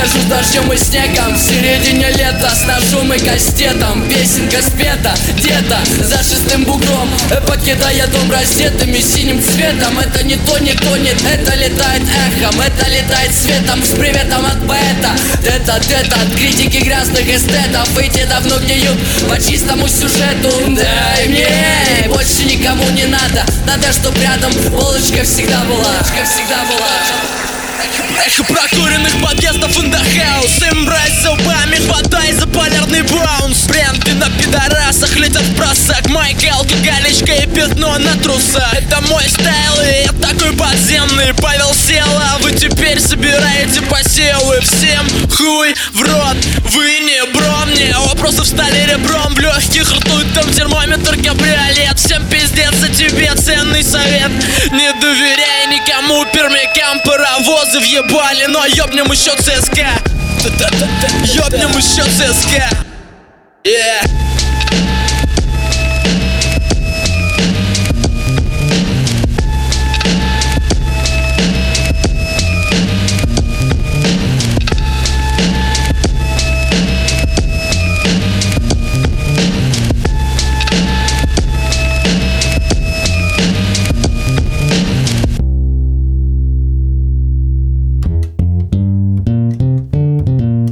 между дождем и снегом. В середине лета с ножом и кастетом. Песенка спета где-то за шестым бугром, покидая дом раздетым и синим цветом. Это не тонет, это летает эхом, это летает светом. С приветом от поэта. Тет-а-тет от критики грязных эстетов. Эти давно гниют по чистому сюжету. Дай мне, больше никому не надо. Надо, чтоб рядом полочка всегда была. Эхо прокуренных подъездов in the house. Эмбрайс зубами, хватай за полярный баунс. Бренды на пидорасах летят в просак. Майка, алкоголичка и пятно на трусах. Это мой стайл, и я такой подземный. Павел Села, вы теперь собираете посевы. Всем хуй в рот, вы не бро. Мне вопросы встали ребром. В легких ртуть там термометр кабриолет. Всем пиздец, за тебе ценный совет. Не доверяй никому, пермякам паровозы въебали. Но ёбнем еще ЦСКА. Ёбнем еще ЦСКА. Yeah.